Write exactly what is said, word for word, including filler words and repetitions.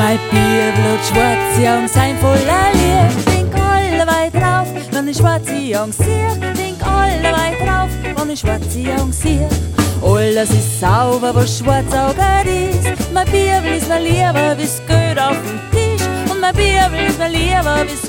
Mein Bibel und schwarze Jungs sind voller Liebe. Denk alle weit drauf, wenn ich schwarze Jungs sehe. Denk alle weit drauf, wenn ich schwarze Jungs sehe. Alles ist sauber, was schwarz Auge ist. Mein Bibel ist mir lieber, wie's geht auf dem Tisch. Und mein Bibel ist mir lieber, wie's